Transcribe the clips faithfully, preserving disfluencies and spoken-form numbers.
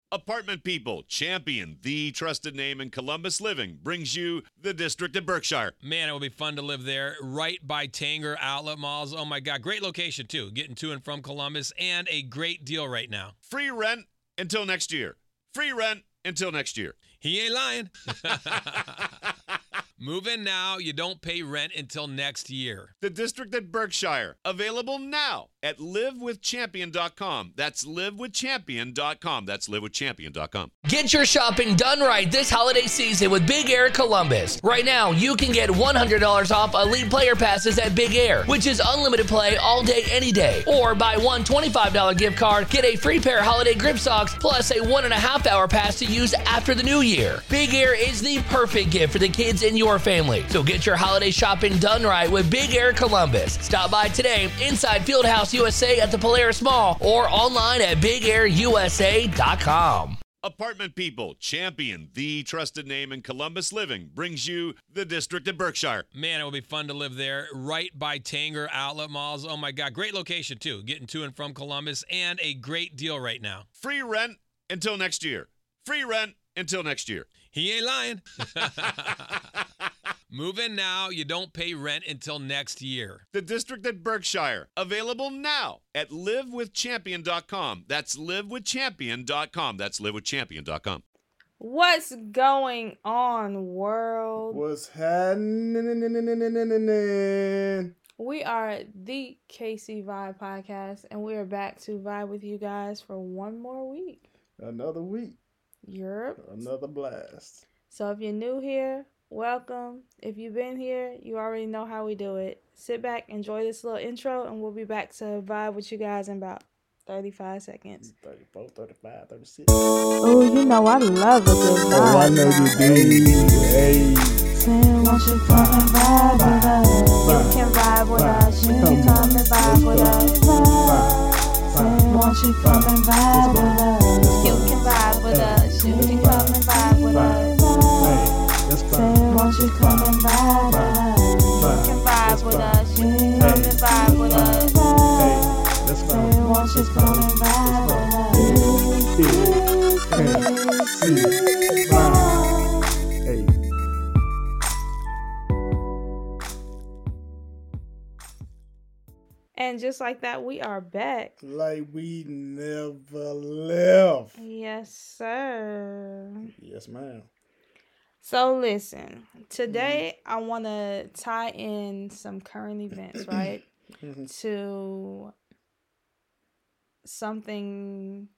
Apartment People, champion, the trusted name in Columbus living, brings you the District at Berkshire. Man, it will be fun to live there, right by Tanger Outlet Malls. Oh my God, great location too, getting to and from Columbus, and a great deal right now. Free rent until next year. Free rent until next year. He ain't lying. Move in now. You don't pay rent until next year. The District at Berkshire. Available now at live with champion dot com. That's live with champion dot com. That's live with champion dot com. Get your shopping done right this holiday season with Big Air Columbus. Right now, you can get one hundred dollars off Elite Player Passes at Big Air, which is unlimited play all day, any day. Or buy one twenty-five dollars gift card, get a free pair of holiday grip socks, plus a one and a half hour pass to use after the new year. Big Air is the perfect gift for the kids in your family. So get your holiday shopping done right with Big Air Columbus. Stop by today inside Fieldhouse U S A at the Polaris Mall or online at big air u s a dot com. Apartment People, champion, the trusted name in Columbus living, brings you the District at Berkshire. Man, it will be fun to live there, right by Tanger Outlet Malls. Oh my God, great location too, getting to and from Columbus, and a great deal right now. Free rent until next year. Free rent until next year. He ain't lying. Move in now. You don't pay rent until next year. The District at Berkshire. Available now at live with champion dot com. That's live with champion dot com. That's live with champion dot com. What's going on, world? What's happening? We are the K C Vibe Podcast, and we are back to vibe with you guys for one more week. Another week. Europe. Another blast. So if you're new here, welcome. If you've been here, you already know how we do it. Sit back, enjoy this little intro, and we'll be back to vibe with you guys in about thirty-five seconds. thirty-four, thirty-five, thirty-six. Oh, you know I love a good vibe. Oh, I know you do. Hey. Say, won't you come and vibe with us? You can vibe with us. You can come and vibe with us. Say, won't you come and vibe with us? You can vibe with us. You can come and vibe with us. Say, won't you come and vibe with us? You can vibe with us. You can come and vibe with us. Say, won't you come and vibe with us? Hey. And just like that, we are back. Like we never left. Yes, sir. Yes, ma'am. So listen, today I want to tie in some current events, right, to something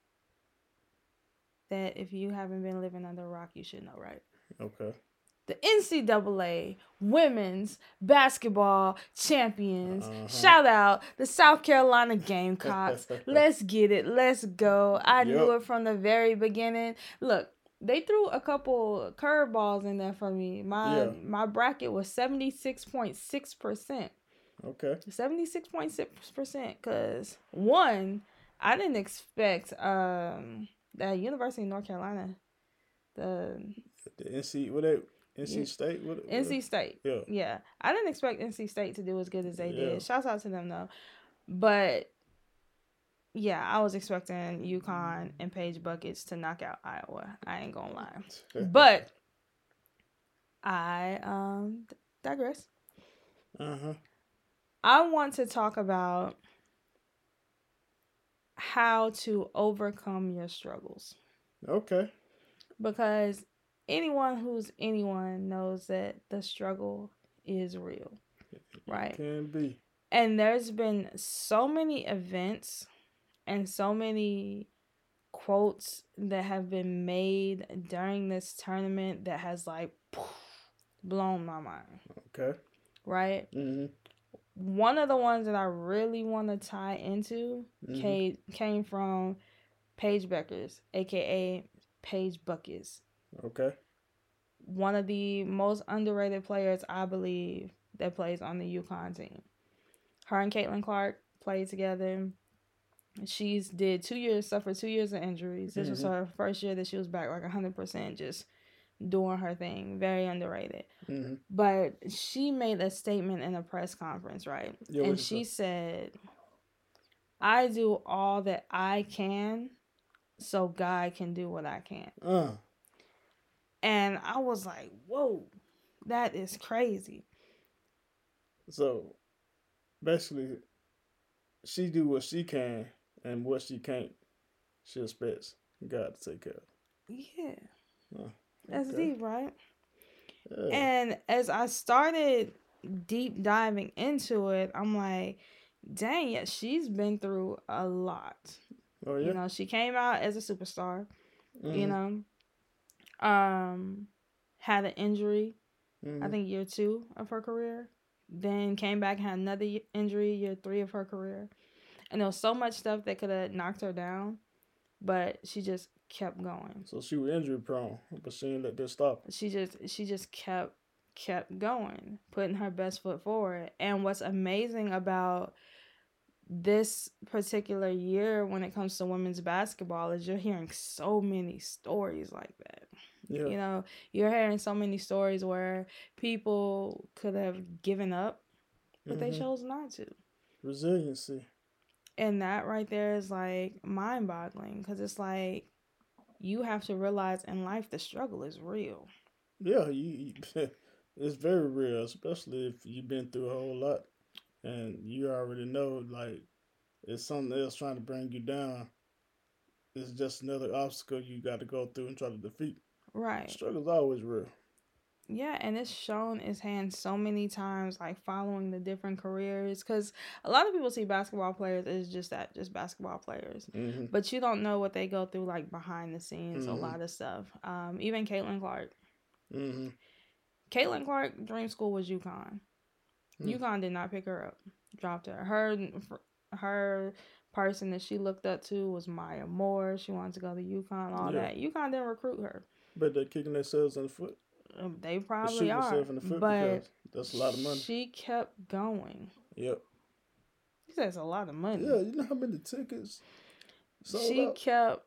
that if you haven't been living under a rock, you should know, right? Okay. The N C double A Women's Basketball Champions. Uh-huh. Shout out the South Carolina Gamecocks. Let's get it. Let's go. I Yep. knew it from the very beginning. Look, they threw a couple curveballs in there for me. My Yeah. my bracket was seventy-six point six percent. Okay. seventy-six point six percent. Because, one, I didn't expect um the University of North Carolina, the The N C, what they, N C You- State? What, what, N C State. Yeah. Yeah. I didn't expect N C State to do as good as they Yeah. did. Shouts out to them, though. But, yeah, I was expecting UConn and Paige Buckets to knock out Iowa. I ain't gonna lie. But, I um digress. Uh-huh. I want to talk about how to overcome your struggles. Okay. Because anyone who's anyone knows that the struggle is real, right? Can be. And there's been so many events and so many quotes that have been made during this tournament that has like blown my mind, Okay. right? Mm-hmm. One of the ones that I really want to tie into Mhm. came, came from Paige Beckers, aka Paige Buckets. Okay. One of the most underrated players, I believe, that plays on the UConn team. Her and Caitlin Clark played together. She's did two years, suffered two years of injuries. This was Mhm. her first year that she was back like one hundred percent, just doing her thing. Very underrated. Mm-hmm. But she made a statement in a press conference, right? Yeah, and what'd she she say? said, I do all that I can so God can do what I can't. Uh, And I was like, whoa, that is crazy. so basically, she do what she can, and what she can't, she expects God to take care of. Yeah. Huh, That's okay. deep, right? Yeah. And as I started deep diving into it, I'm like, dang, yeah, she's been through a lot. Oh yeah. You know, she came out as a superstar, you Mhm, know, um, had an injury, mhm. I think year two of her career, then came back, had another y- injury year three of her career. And there was so much stuff that could have knocked her down, but she just kept going. So she was injury prone, but she didn't let that stop her. She just she just kept kept going, putting her best foot forward. And what's amazing about this particular year when it comes to women's basketball is you're hearing so many stories like that. Yeah. You know, you're hearing so many stories where people could have given up, but they Mhm. chose not to. Resiliency. And that right there is like mind boggling because it's like you have to realize in life the struggle is real. Yeah, you, you it's very real, especially if you've been through a whole lot and you already know like it's something else trying to bring you down. It's just another obstacle you got to go through and try to defeat. Right. Struggle's always real. Yeah, and it's shown its hand so many times, like following the different careers. Because a lot of people see basketball players as just that, just basketball players. Mm-hmm. But you don't know what they go through, like behind the scenes, Mhm. a lot of stuff. Um, even Caitlin Clark. Mm-hmm. Caitlin Clark, dream school was UConn. Mm. UConn did not pick her up, dropped her. Her, her person that she looked up to was Maya Moore. She wanted to go to UConn, all Yeah. that. UConn didn't recruit her. But they're kicking themselves in the foot. Um, They They're probably shooting are, themselves in the foot but because that's a lot of money. she kept going. Yep. He says a lot of money. Yeah, you know how many tickets sold She out? kept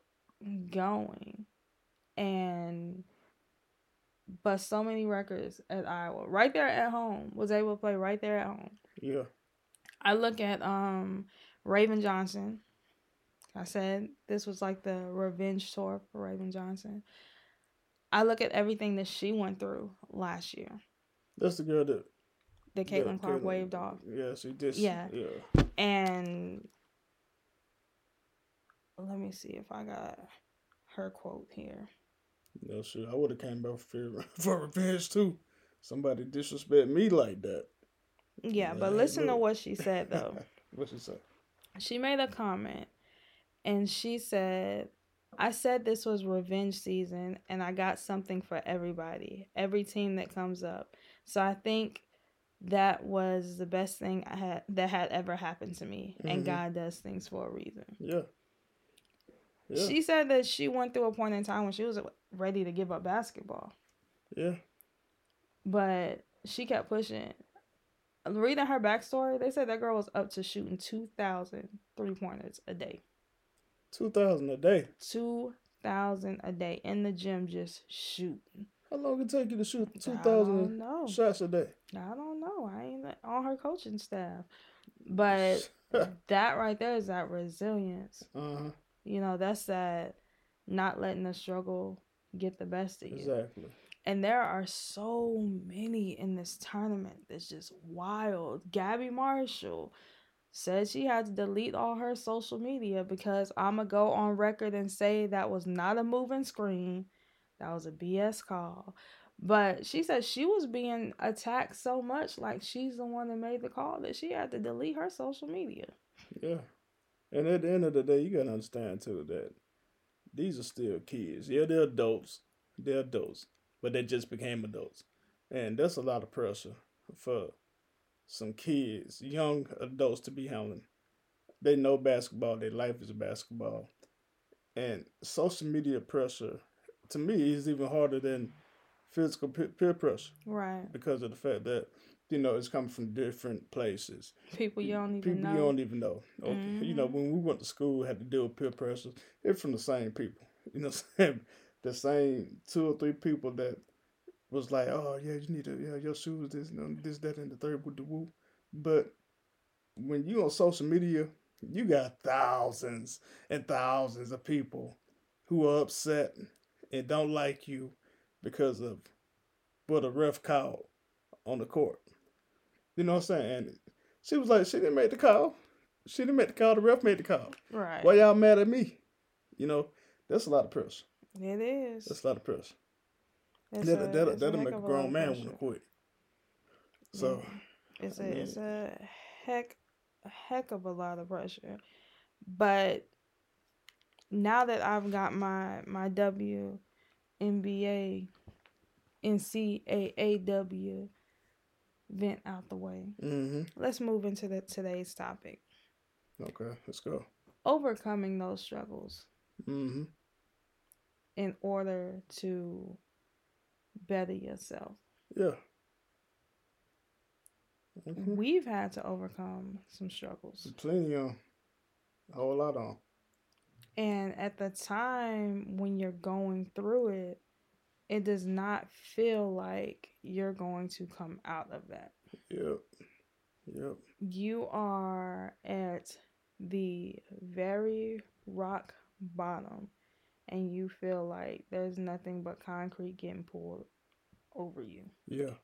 going and but so many records at Iowa. Right there at home. Was able to play right there at home. Yeah. I look at um Raven Johnson. I said this was like the revenge tour for Raven Johnson. I look at everything that she went through last year. That's the girl that That Caitlin that Clark Caitlin- waved off. Yeah, she did. Yeah. Yeah. And let me see if I got her quote here. No, sure. I would have came back for, for revenge too. Somebody disrespect me like that. Yeah, but Hey, listen to look. what she said though. What she say? She made a comment and she said, I said this was revenge season and I got something for everybody, every team that comes up. So I think that was the best thing I had that had ever happened to me. And Mhm. God does things for a reason. Yeah. Yeah. She said that she went through a point in time when she was ready to give up basketball, yeah. but she kept pushing. Reading her backstory, they said that girl was up to shooting two thousand three-pointers a day. Two thousand a day. two thousand a day in the gym just shooting. How long it take you to shoot two I don't thousand know. shots a day? I don't know. I ain't on her coaching staff. But that right there is that resilience. Uh huh. You know, that's that not letting the struggle get the best of you. Exactly. And there are so many in this tournament that's just wild. Gabby Marshall said she had to delete all her social media because I'm going to go on record and say that was not a moving screen. That was a B S call. But she said she was being attacked so much, like she's the one that made the call, that she had to delete her social media. Yeah. And at the end of the day, you gotta understand too that these are still kids. Yeah, they're adults. They're adults, but they just became adults, and that's a lot of pressure for some kids, young adults, to be handling. They know basketball. Their life is basketball, and social media pressure, to me, is even harder than physical pe- peer pressure Right. because of the fact that you know it's coming from different places. People you don't even People know. you don't even know. Okay. You know, Mhm. when we went to school, we had to deal with peer pressure. It's from the same people. You know what I'm saying? The same two or three people that was like, oh, yeah, you need to, yeah, your shoes, this, you know, this, that, and the third with the woo. But when you on social media, you got thousands and thousands of people who are upset and don't like you because of what a ref called on the court. You know what I'm saying? And she was like, she didn't make the call. She didn't make the call. The ref made the call. Right. Why y'all mad at me? You know, that's a lot of pressure. It is. That's a lot of pressure. It's That'll, a- that'll, it's a that'll heck make a of lot grown of man pressure. want to quit. So, It's I a mean- it's a heck a heck of a lot of pressure. But now that I've got my my W N B A N C A A W vent out the way, mm-hmm. let's move into the today's topic. Okay, let's go. Overcoming those struggles Mm-hmm. in order to better yourself. Yeah. Mm-hmm. We've had to overcome some struggles. Plenty on. A whole lot on. And at the time when you're going through it, it does not feel like you're going to come out of that. Yep. Yep. You are at the very rock bottom and you feel like there's nothing but concrete getting pulled over you. Yeah.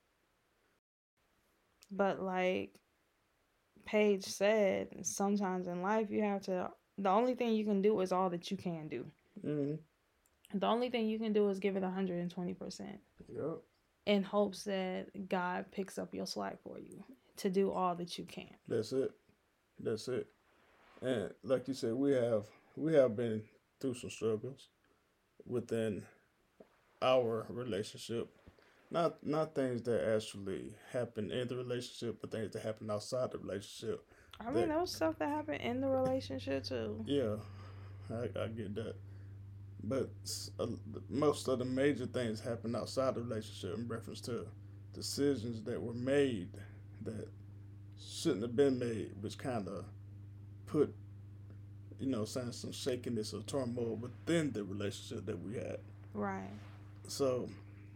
But like Paige said, sometimes in life you have to, the only thing you can do is all that you can do. Mm-hmm. The only thing you can do is give it one hundred twenty percent Yep. in hopes that God picks up your slack for you to do all that you can. That's it. That's it. And like you said, we have we have been through some struggles within our relationship. Not not things that actually happen in the relationship, but things that happen outside the relationship. I mean, That- there was stuff that happened in the relationship too. Yeah, I, I get that. But s- uh, most of the major things happen outside the relationship in reference to decisions that were made that shouldn't have been made, which kind of put, you know, saying some shakiness or turmoil within the relationship that we had. Right. So,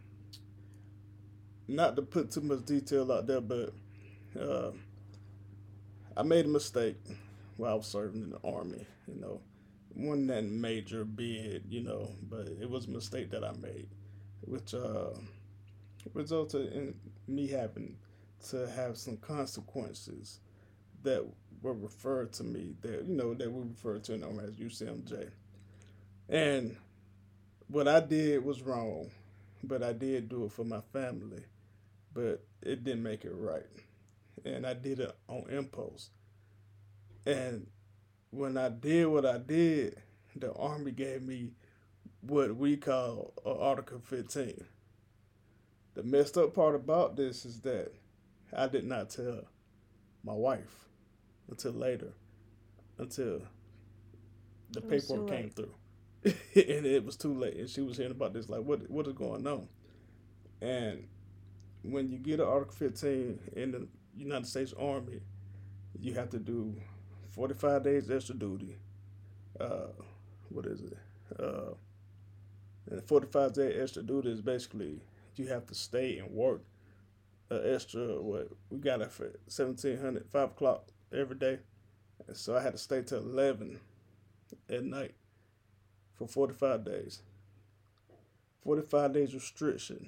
not to put too much detail out there, but uh, I made a mistake while I was serving in the Army, you know. Wasn't that major bid, you know, but it was a mistake that I made, which uh, resulted in me having to have some consequences that were referred to me, that, you know, that we refer to in the Army as U C M J. And what I did was wrong, but I did do it for my family, but it didn't make it right. And I did it on impulse. And when I did what I did, the Army gave me what we call uh, Article fifteen. The messed up part about this is that I did not tell my wife until later, until the It was too paperwork came late. through. And it was too late. And she was hearing about this, like, what what is going on? And when you get an Article fifteen in the United States Army, you have to do forty-five days extra duty. Uh, what is it? Uh, and forty-five days extra duty is basically you have to stay and work uh, extra, what, we got it for seventeen hundred, five o'clock every day. And so I had to stay till eleven at night for forty-five days. forty-five days restriction.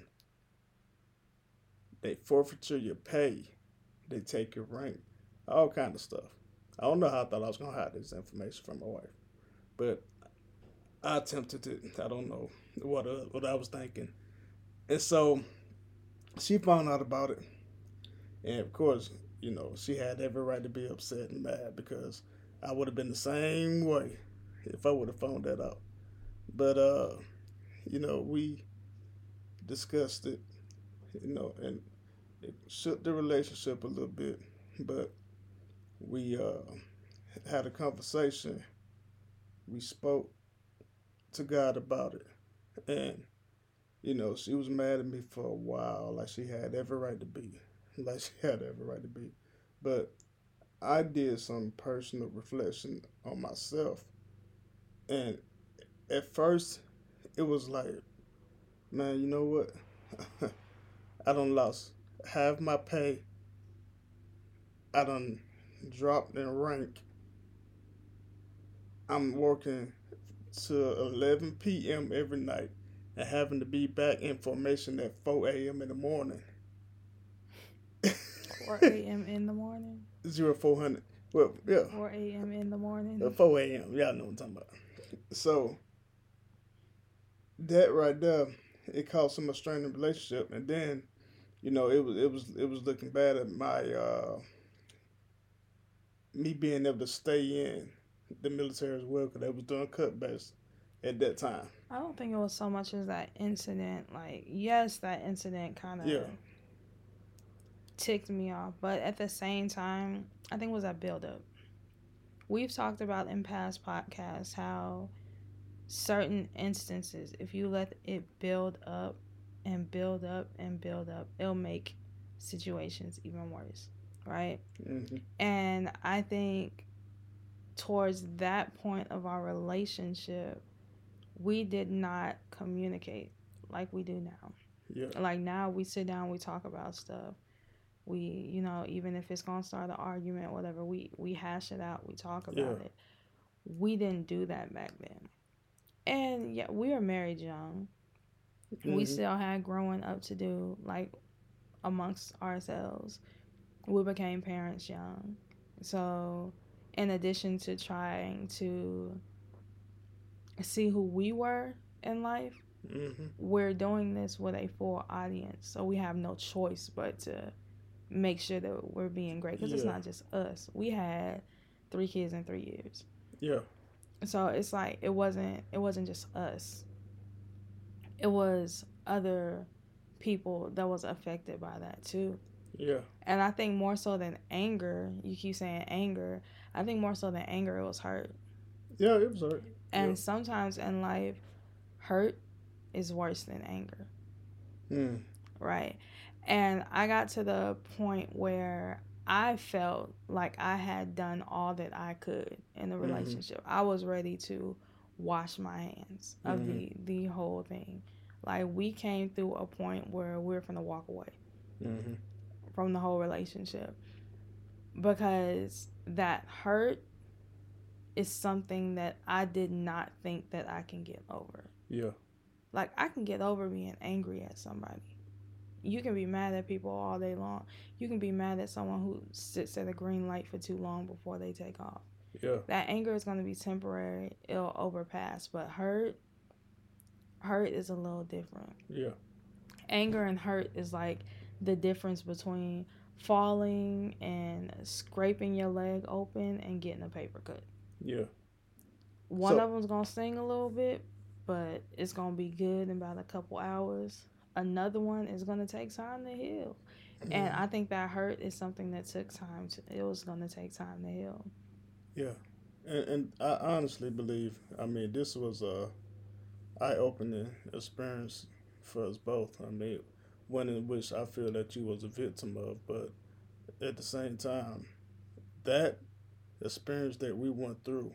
They forfeiture your pay. They take your rank. All kind of stuff. I don't know how I thought I was going to hide this information from my wife. But I attempted it. I don't know what uh, what I was thinking. And so she found out about it. And of course, you know, she had every right to be upset and mad because I would have been the same way if I would have found that out. But, uh, you know, we discussed it, you know, and it shook the relationship a little bit. But we uh, had a conversation. We spoke to God about it. And, you know, she was mad at me for a while, like she had every right to be. Like she had every right to be. But I did some personal reflection on myself. And at first, it was like, man, you know what? I done lost half my pay. I done dropped in rank. I'm working to eleven p.m. every night and having to be back in formation at four a.m. in the morning. four a.m. in the morning? Zero four hundred. Well, yeah. four a.m. in the morning? Uh, four a.m. Y'all know what I'm talking about. So, that right there, it caused some strain in the relationship. And then, you know, it was it was it was looking bad at my uh, me being able to stay in the military as well, because they was doing cutbacks at that time. I don't think it was so much as that incident. Like, yes, that incident kind of Yeah. ticked me off, but at the same time, I think it was that buildup. We've talked about in past podcasts how certain instances, if you let it build up and build up and build up, it'll make situations even worse, right? Mm-hmm. And I think towards that point of our relationship, we did not communicate like we do now. Yeah. Like now we sit down, we talk about stuff. We, you know, even if it's going to start an argument, whatever, we, we hash it out. We talk about Yeah. it. We didn't do that back then. And yeah, we were married young. Mm-hmm. We still had growing up to do, like, amongst ourselves. We became parents young. So, in addition to trying to see who we were in life, Mm-hmm. we're doing this with a full audience. So, we have no choice but to make sure that we're being great. Because it's Yeah. not just us. We had three kids in three years. Yeah. So it's like it wasn't it wasn't just us. It was other people that was affected by that too. Yeah. And I think more so than anger, you keep saying anger, I think more so than anger, it was hurt. Yeah, it was hurt. And Yeah. sometimes in life, hurt is worse than anger. Mm. Right? And I got to the point where I felt like I had done all that I could in the Mhm. relationship. I was ready to wash my hands of Mhm. the, the whole thing. Like, we came through a point where we were going to walk away Mm-hmm. from the whole relationship. Because that hurt is something that I did not think that I can get over. Yeah. Like, I can get over being angry at somebody. You can be mad at people all day long. You can be mad at someone who sits at a green light for too long before they take off. Yeah. That anger is going to be temporary. It'll overpass. But hurt, hurt is a little different. Yeah. Anger and hurt is like the difference between falling and scraping your leg open and getting a paper cut. Yeah. One So- of them's going to sting a little bit, but it's going to be good in about a couple hours. Another one is going to take time to heal. And I think that hurt is something that took time to, it was going to take time to heal. Yeah. And, and I honestly believe, I mean, this was a eye-opening experience for us both. I mean, one in which I feel that you was a victim of, but at the same time, that experience that we went through,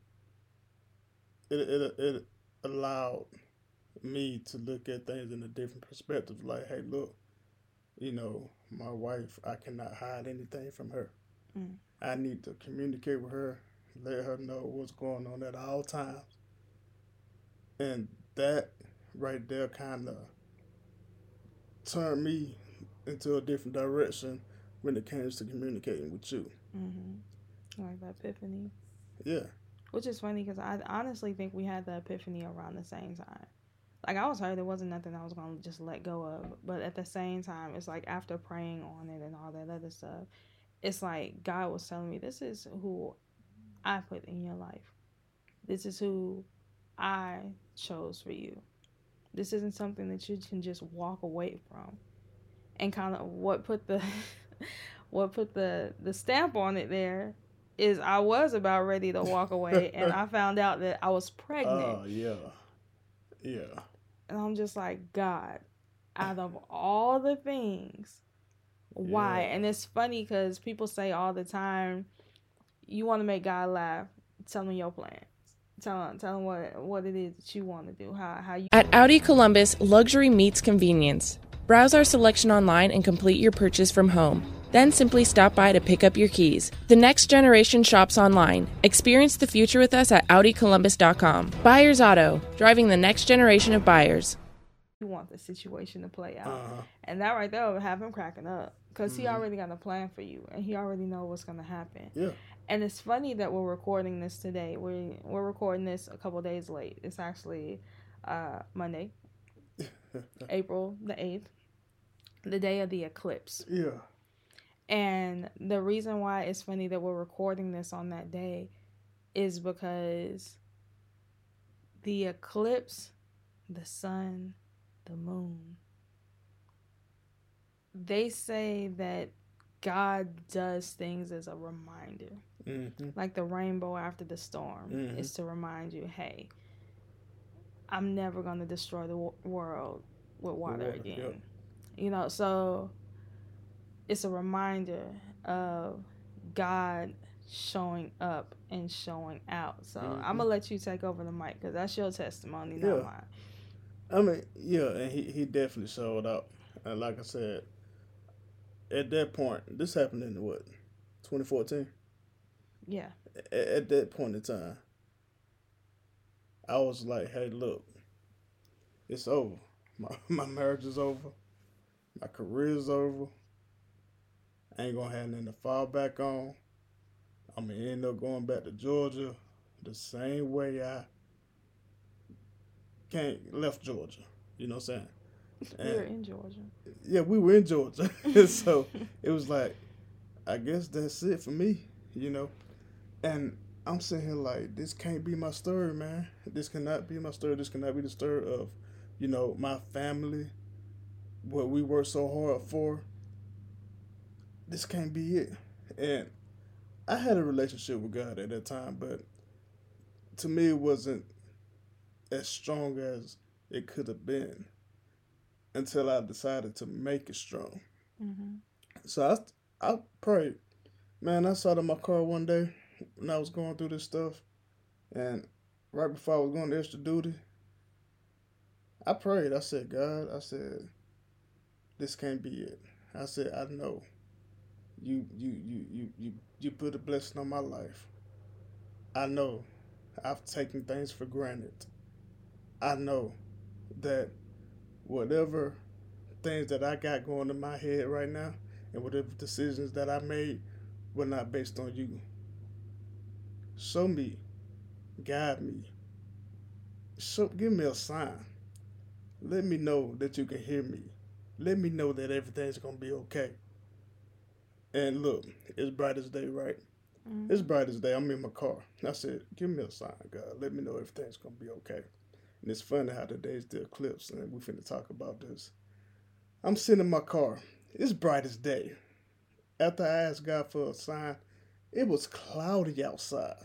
it it, it allowed me to look at things in a different perspective. Like, hey, look, you know, my wife, I cannot hide anything from her. Mm. I need to communicate with her, let her know what's going on at all times. And that right there kind of turned me into a different direction when it comes to communicating with you. Mm-hmm. Like that epiphany. Yeah. Which is funny because I honestly think we had the epiphany around the same time. Like, I was hurt. There wasn't nothing I was going to just let go of. But at the same time, it's like after praying on it and all that other stuff, it's like God was telling me, this is who I put in your life. This is who I chose for you. This isn't something that you can just walk away from. And kind of what put the what put the, the stamp on it there is I was about ready to walk away, and I found out that I was pregnant. Oh, yeah. Yeah. And I'm just like, God, out of all the things, why? Yeah. And it's funny because people say all the time, you want to make God laugh, tell him your plans. Tell him, tell him what, what it is that you want to do, how, how you... At Audi Columbus, luxury meets convenience. Browse our selection online and complete your purchase from home. then simply stop by to pick up your keys. The next generation shops online. Experience the future with us at Audi Columbus dot com. Buyers Auto, driving the next generation of buyers. You want the situation to play out. Uh-huh. And that right there would have him cracking up. Because Mm-hmm. he already got a plan for you. And he already know what's going to happen. Yeah. And it's funny that we're recording this today. We're, we're recording this a couple days late. It's actually uh, Monday, April the eighth, the day of the eclipse. Yeah. And the reason why it's funny that we're recording this on that day is because the eclipse, the sun, the moon, they say that God does things as a reminder. Mm-hmm. Like the rainbow after the storm Mhm. is to remind you, hey, I'm never going to destroy the wo- world with water water, again. yep. You know, so it's a reminder of God showing up and showing out. So Mhm. I'm going to let you take over the mic because that's your testimony, Yeah. not mine. I mean, yeah, and he, he definitely showed up. And like I said, at that point, this happened in what, twenty fourteen? Yeah. At, at that point in time, I was like, hey, look, it's over. My, my marriage is over. My career is over. I ain't going to have nothing to fall back on. I'm going to end up going back to Georgia the same way I came, left Georgia. You know what I'm saying? We're And- in Georgia. Yeah, we were in Georgia. So it was like, I guess that's it for me, you know? And I'm sitting here like, this can't be my story, man. This cannot be my story. This cannot be the story of, you know, my family, what we worked so hard for. This can't be it. And I had a relationship with God at that time, but to me, it wasn't as strong as it could have been until I decided to make it strong. Mm-hmm. So I, I prayed. Man, I sat in my car one day when I was going through this stuff, and right before I was going to extra duty, I prayed. I said, God, I said, this can't be it. I said, I know you you you you you, you put a blessing on my life. I know I've taken things for granted. I know that whatever things that I got going in my head right now and whatever decisions that I made were not based on you. Show me, guide me, show, give me a sign. Let me know that you can hear me. Let me know that everything's going to be okay. And look, it's bright as day, right? Mm-hmm. It's bright as day. I'm in my car. I said, give me a sign, God. Let me know everything's going to be okay. And it's funny how today's the eclipse, and we finna talk about this. I'm sitting in my car. It's bright as day. After I asked God for a sign, it was cloudy outside.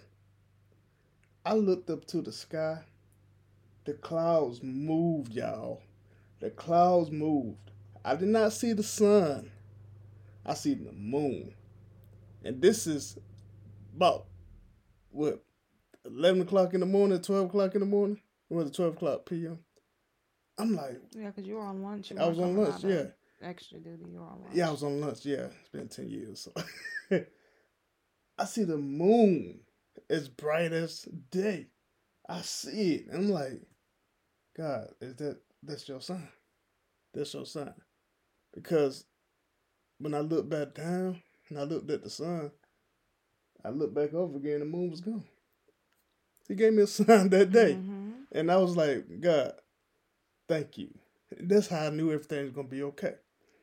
I looked up to the sky. The clouds moved, y'all. The clouds moved. I did not see the sun. I see the moon. And this is about, what, eleven o'clock in the morning, twelve o'clock in the morning? It was twelve o'clock p m. I'm like, Yeah, because you were on lunch. You I was weren't on coming lunch, out of yeah. Extra duty. You were on lunch. Yeah, I was on lunch, yeah. It's been ten years. So. I see the moon as bright as day. I see it. I'm like, God, is that, that's your sign? That's your sign. Because when I looked back down and I looked at the sun, I looked back over again, the moon was gone. He gave me a sign that day. Mm-hmm. And I was like, God, thank you. That's how I knew everything was going to be okay.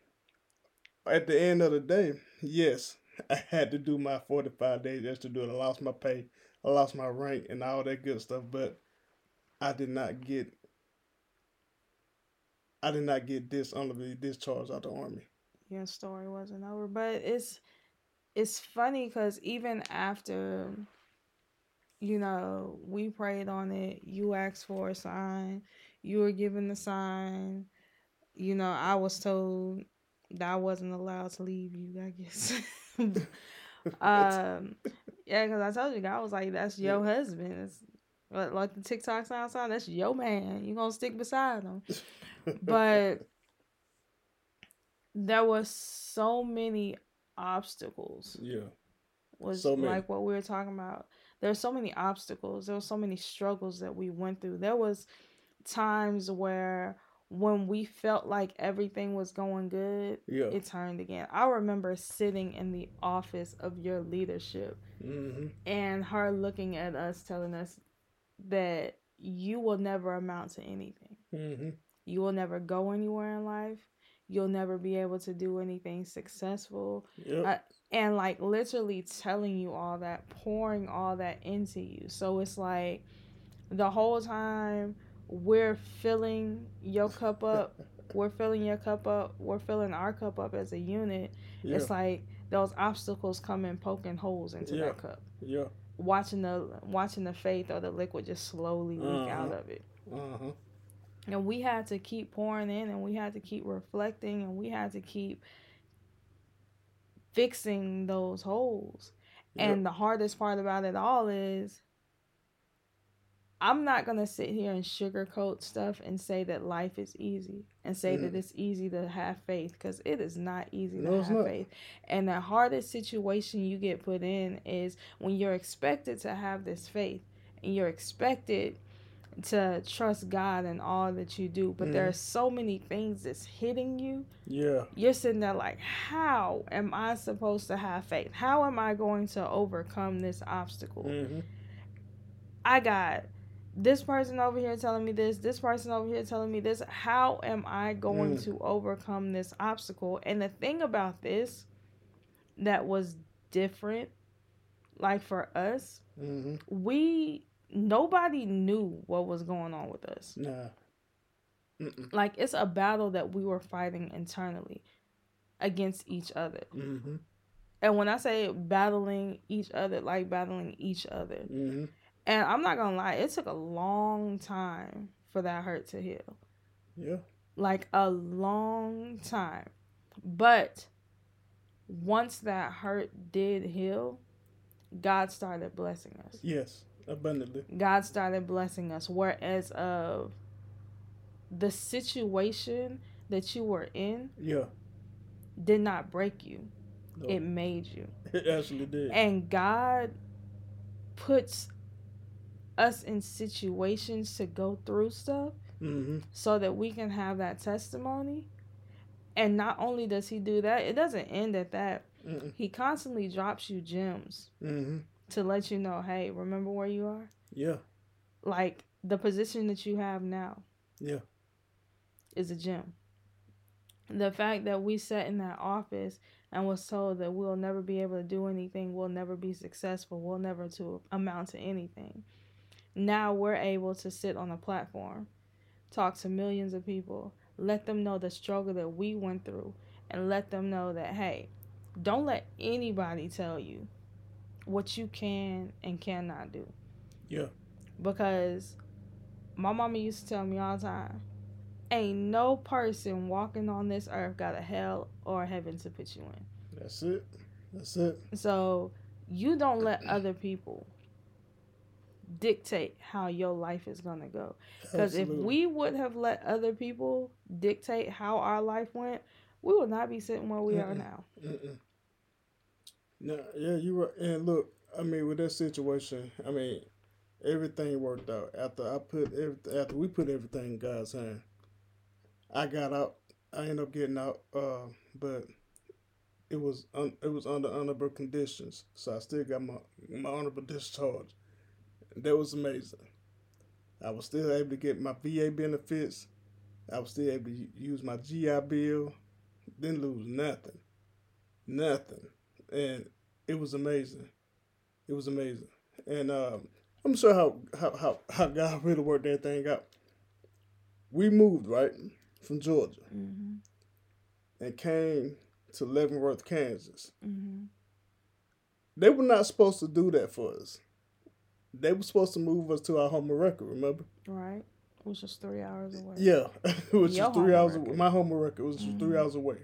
At the end of the day, yes, I had to do my forty-five days just to do it. I lost my pay, I lost my rank, and all that good stuff. But I did not get, I did not get dishonorably discharged out of the Army. Your story wasn't over, but it's it's funny because even after, you know, we prayed on it, you asked for a sign, you were given the sign. You know, I was told that I wasn't allowed to leave you, I guess. um, yeah, because I told you, God was like, that's your Yeah. husband. It's, like like the TikTok sound sign, that's your man. You're going to stick beside him. But there was so many obstacles. Yeah. Was So many. like what we were talking about. There's so many obstacles. There were so many struggles that we went through. There was times where when we felt like everything was going good, Yeah. it turned again. I remember sitting in the office of your leadership Mm-hmm. and her looking at us telling us that you will never amount to anything. Mm-hmm. You will never go anywhere in life. You'll never be able to do anything successful. Yep. Uh, and like literally telling you all that, pouring all that into you. So it's like the whole time we're filling your cup up, we're filling your cup up, we're filling our cup up as a unit. Yeah. It's like those obstacles come in poking holes into Yeah. that cup. Yeah. Watching the watching the faith or the liquid just slowly leak Uh-huh. out of it. Uh-huh. And we had to keep pouring in, and we had to keep reflecting, and we had to keep fixing those holes. Yep. And the hardest part about it all is I'm not going to sit here and sugarcoat stuff and say that life is easy and say Mhm. that it's easy to have faith, because it is not easy No, to it's have not. faith. And the hardest situation you get put in is when you're expected to have this faith and you're expected to trust God in all that you do, but there Mhm. are so many things that's hitting you. Yeah. You're sitting there like, how am I supposed to have faith? How am I going to overcome this obstacle? Mm-hmm. I got this person over here telling me this, this person over here telling me this. How am I going Mm. to overcome this obstacle? And the thing about this that was different, like for us, Mm-hmm. we nobody knew what was going on with us. Nah. Mm-mm. Like, it's a battle that we were fighting internally against each other. Mm-hmm. And when I say battling each other, like battling each other. Mm-hmm. And I'm not gonna lie, it took a long time for that hurt to heal. Yeah. Like a long time. But once that hurt did heal, God started blessing us. Yes. Abundantly. God started blessing us. Whereas of the situation that you were in Yeah. did not break you. No. It made you. It actually did. And God puts us in situations to go through stuff Mm-hmm. so that we can have that testimony. And not only does he do that, it doesn't end at that. Mm-mm. He constantly drops you gems Mm-hmm. to let you know, hey, remember where you are? Yeah. Like the position that you have now Yeah. is a gem. The fact that we sat in that office and was told that we'll never be able to do anything, we'll never be successful, we'll never to amount to anything. Now we're able to sit on a platform, talk to millions of people, let them know the struggle that we went through, and let them know that, hey, don't let anybody tell you what you can and cannot do. Yeah. Because my mama used to tell me all the time, ain't no person walking on this earth got a hell or a heaven to put you in. That's it. That's it. So you don't let other people dictate how your life is going to go. Because if Absolutely. we would have let other people dictate how our life went, we would not be sitting where we are Mm-mm. now. Mm-mm. No, yeah, you were. And look, I mean, with that situation, I mean, everything worked out after I put everything. After we put everything in God's hand, I got out. I ended up getting out, uh, but it was un, it was under honorable conditions, so I still got my my honorable discharge. That was amazing. I was still able to get my V A benefits. I was still able to u- use my G I Bill. Didn't lose nothing. Nothing. And it was amazing. It was amazing. And um, I'm sure how, how, how, how God really worked that thing out. We moved, right, from Georgia Mm-hmm. and came to Leavenworth, Kansas. Mm-hmm. They were not supposed to do that for us. They were supposed to move us to our home of record, remember? Right? Which is three hours away. Yeah, which Your is three home hours record. away. My home of record was just Mhm. three hours away.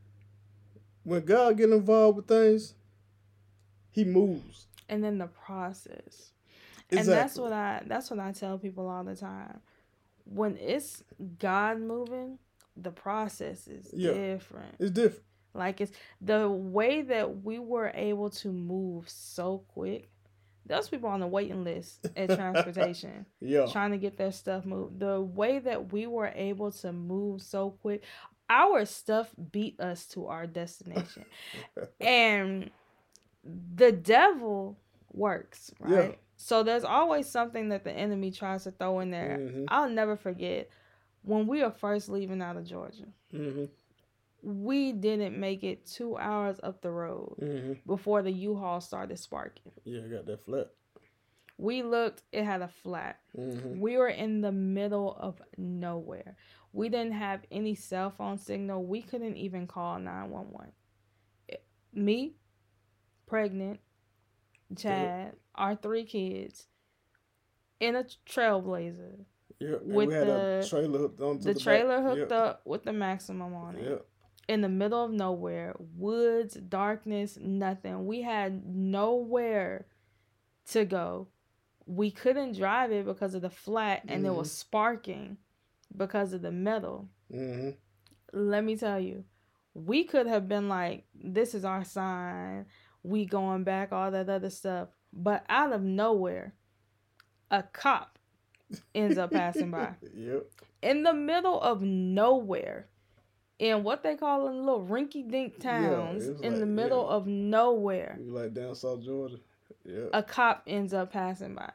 When God get involved with things, He moves. And then the process. Exactly. And that's what I that's what I tell people all the time. When it's God moving, the process is Yeah. different. It's different. Like it's the way that we were able to move so quick. There's people on the waiting list at transportation Yeah. trying to get their stuff moved. The way that we were able to move so quick, our stuff beat us to our destination. And the devil works, right? Yeah. So there's always something that the enemy tries to throw in there. Mhm. I'll never forget when we were first leaving out of Georgia. Mm-hmm. We didn't make it two hours up the road Mm-hmm. before the U-Haul started sparking. Yeah, I got that flat. We looked, it had a flat. Mm-hmm. We were in the middle of nowhere. We didn't have any cell phone signal. We couldn't even call nine one one. Me, pregnant, Chad, our three kids, in a Trailblazer. Yeah, and With we had the- a trailer hooked onto The the, trailer back. hooked Yeah. up with the Maximum on it. Yeah. In the middle of nowhere, woods, darkness, nothing. We had nowhere to go. We couldn't drive it because of the flat, and it was sparking because of the metal. Mm-hmm. Let me tell you, we could have been like, this is our sign, we going back, all that other stuff. But out of nowhere, a cop ends up passing by. Yep. In the middle of nowhere, in what they call in little rinky-dink towns, it's in like- the middle yeah. of nowhere, We like down South Georgia. Yeah. a cop ends up passing by.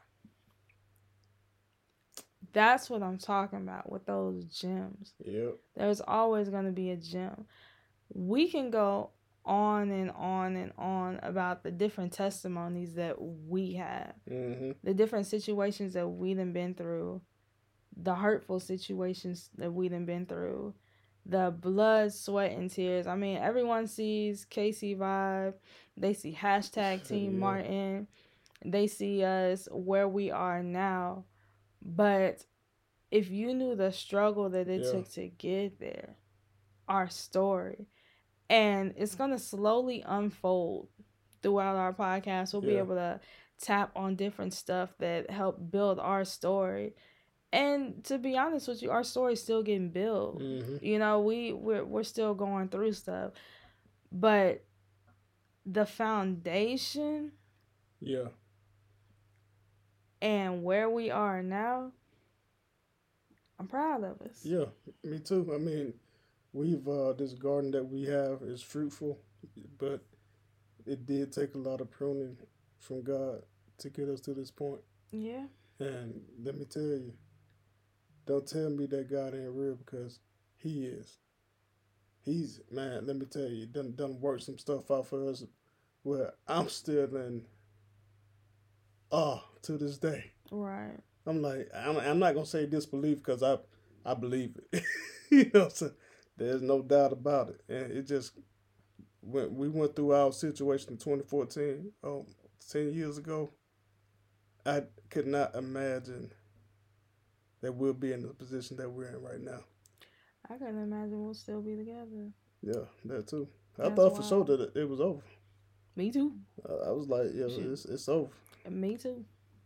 That's what I'm talking about with those gems. Yep. There's always going to be a gem. We can go on and on and on about the different testimonies that we have, Mm-hmm. the different situations that we done been through, the hurtful situations that we done been through, the blood, sweat, and tears. I mean, everyone sees K C Vibe. They see hashtag Team Yeah. Martin. They see us where we are now. But if you knew the struggle that it Yeah. took to get there, our story, and it's going to slowly unfold throughout our podcast. We'll be Yeah. able to tap on different stuff that help build our story. And to be honest with you, our story's still getting built. Mm-hmm. You know, we, we're, we're still going through stuff. But the foundation Yeah. and where we are now, I'm proud of us. Yeah. Me too. I mean, we've uh this garden that we have is fruitful, but it did take a lot of pruning from God to get us to this point. Yeah. And let me tell you, don't tell me that God ain't real, because he is. He's, man, let me tell you, done done worked some stuff out for us where I'm still in awe to this day. Right. I'm like, I'm, I'm not gonna say disbelief, because I I believe it. You know what I'm saying? There's no doubt about it. And it just went, we went through our situation in twenty fourteen, um, ten years ago. I could not imagine that we'll be in the position that we're in right now. I couldn't imagine we'll still be together. Yeah, that too. I That's thought for sure wild. that it, it was over. Me too. I, I was like, yeah, Shit. it's it's over. Me too.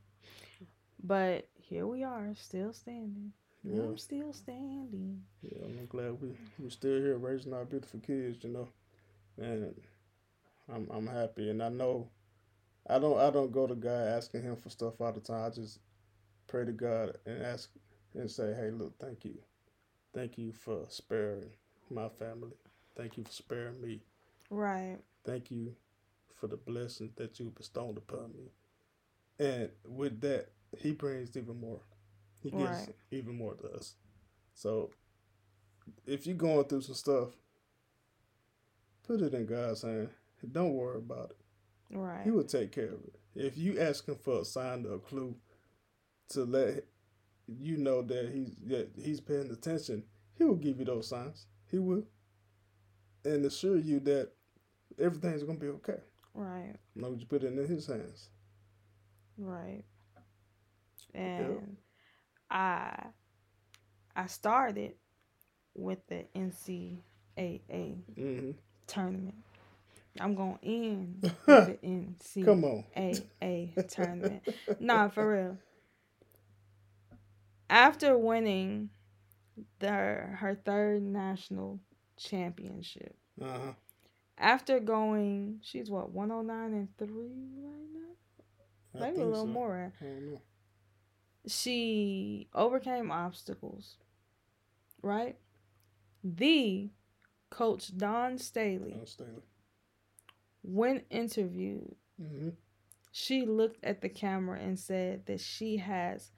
But here we are, still standing. Yeah. I'm still standing. Yeah, I'm glad we we're still here raising our beautiful kids, you know, and I'm I'm happy, and I know I don't I don't go to God asking him for stuff all the time. I just pray to God and ask and say, hey, look, thank you, thank you for sparing my family, thank you for sparing me, Right. thank you for the blessings that you bestowed upon me, and with that, he brings even more. He gives Right. even more to us. So if you're going through some stuff, put it in God's hand. Don't worry about it. Right. He will take care of it. If you ask him for a sign or a clue to let you know that he's that he's paying attention, he will give you those signs. He will. And assure you that everything's gonna be okay. Right. As long as you put it in his hands. Right. And I I started with the N C A A Mm-hmm. tournament. I'm going to end with the N C Come on. A A tournament. Nah, for real. After winning the her third national championship, Uh-huh. after going, she's what, one oh nine and three right now? I Maybe a think little so. more. I don't know. She overcame obstacles, right? The coach Dawn Staley, Dawn Staley. when interviewed, Mm-hmm. she looked at the camera and said that she has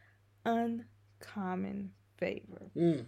uncommon favor. Mm.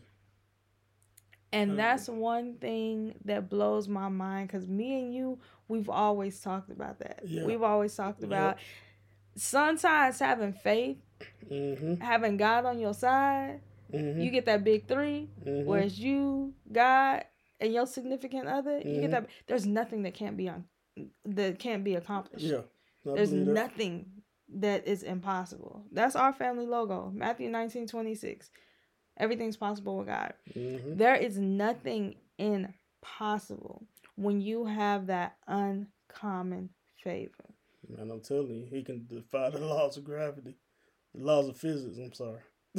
And Mm. that's one thing that blows my mind, because me and you, we've always talked about that. Yeah. We've always talked about sometimes having faith, Mm-hmm. having God on your side. Mm-hmm. You get that big three, Mm-hmm. whereas you, God, and your significant other, you Mhm. get that. There's nothing that can't be on, that can't be accomplished. Yeah. I There's believe that. nothing that is impossible. That's our family logo, Matthew nineteen twenty-six. Everything's possible with God. Mm-hmm. There is nothing impossible when you have that uncommon favor. Man, I'm telling you, he can defy the laws of gravity. The laws of physics, I'm sorry.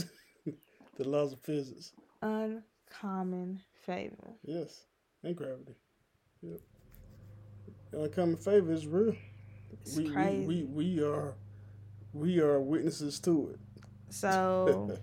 The laws of physics. Uncommon favor. Yes. And gravity. Yep. Uncommon favor is real. It's we, crazy. We, we, we are we are witnesses to it. So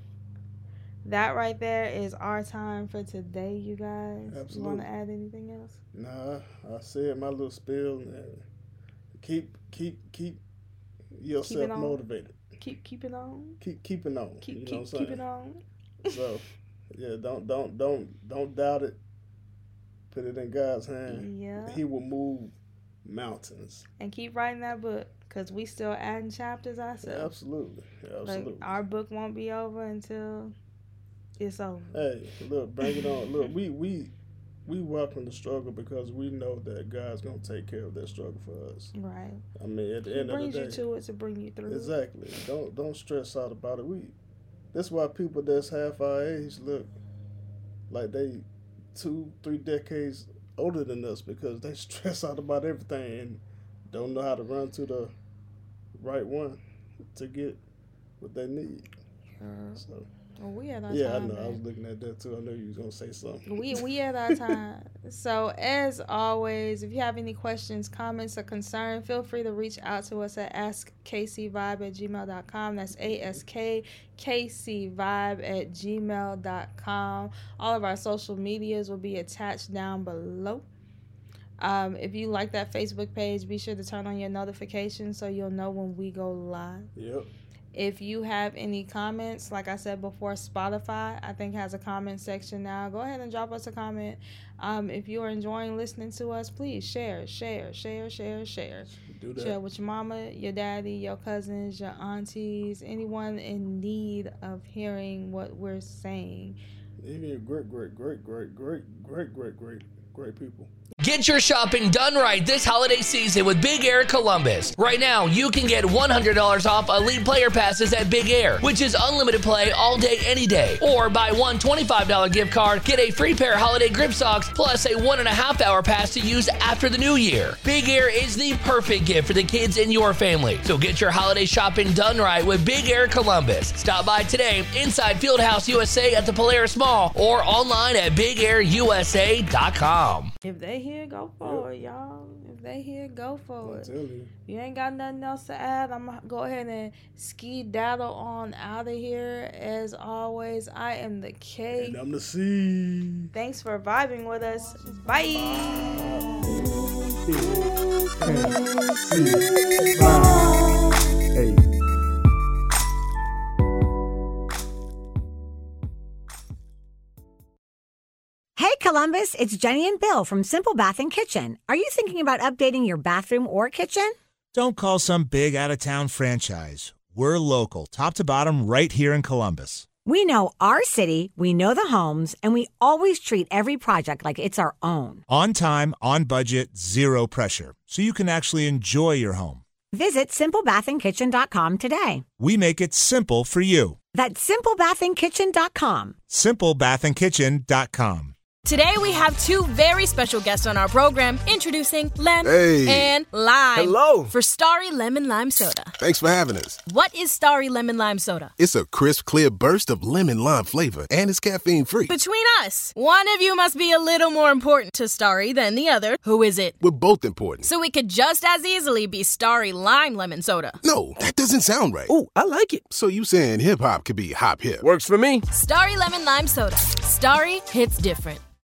that right there is our time for today, you guys. You Absolutely. want to add anything else? Nah, I said my little spiel and keep keep keep yourself on. motivated. Keep keep it on. Keep keeping on. Keep you know keep what I'm keep saying? it on. So yeah, don't don't don't don't doubt it. Put it in God's hand. Yeah. He will move mountains. And keep writing that book, because we still adding chapters ourselves. Absolutely. Absolutely. Like, our book won't be over until it's over. Hey, look, bring it on. Look, we we we welcome the struggle because we know that God's gonna take care of that struggle for us. Right. I mean, at the He end of the brings day, you to it to bring you through. exactly. Don't don't stress out about it. We that's why people that's half our age look like they two, three decades older than us, because they stress out about everything and don't know how to run to the right one to get what they need. Yeah. So Well, we at our yeah, I time. know. I was man. looking at that too. I knew you was gonna say something. We we at our time. So as always, if you have any questions, comments, or concern, feel free to reach out to us at ask k c vibe at gmail dot com. That's A S K K C vibe at gmail dot com. All of our social medias will be attached down below. Um, if you like that Facebook page, be sure to turn on your notifications so you'll know when we go live. Yep. If you have any comments, like I said before, Spotify, I think, has a comment section now. Go ahead and drop us a comment. Um, if you are enjoying listening to us, please share, share, share, share, share. Do that. Share with your mama, your daddy, your cousins, your aunties, anyone in need of hearing what we're saying. Even your great, great, great, great, great, great, great, great, great people. Get your shopping done right this holiday season with Big Air Columbus. Right now, you can get one hundred dollars off Elite Player Passes at Big Air, which is unlimited play all day, any day. Or buy one twenty-five dollars gift card, get a free pair of holiday grip socks, plus a one and a half hour pass to use after the new year. Big Air is the perfect gift for the kids in your family. So get your holiday shopping done right with Big Air Columbus. Stop by today inside Fieldhouse U S A at the Polaris Mall or online at big air u s a dot com. If they here, go for it, y'all. If they here, go for I'm it. telling you. You ain't got nothing else to add. I'm gonna go ahead and ski daddle on out of here. As always, I am the K. And I'm the C. Thanks for vibing with us. Bye. Hey. Hey Columbus, it's Jenny and Bill from Simple Bath and Kitchen. Are you thinking about updating your bathroom or kitchen? Don't call some big out-of-town franchise. We're local, top to bottom, right here in Columbus. We know our city, we know the homes, and we always treat every project like it's our own. On time, on budget, zero pressure, so you can actually enjoy your home. Visit simple bath and kitchen dot com today. We make it simple for you. That's simple bath and kitchen dot com. simple bath and kitchen dot com. Today we have two very special guests on our program introducing Lem Hey. and Lime. Hello. For Starry Lemon Lime Soda. Thanks for having us. What is Starry Lemon Lime Soda? It's a crisp, clear burst of lemon lime flavor, and it's caffeine-free. Between us, one of you must be a little more important to Starry than the other. Who is it? We're both important. So it could just as easily be Starry Lime Lemon Soda. No, that doesn't sound right. Ooh, I like it. So you saying hip-hop could be hop-hip? Works for me. Starry Lemon Lime Soda. Starry hits different.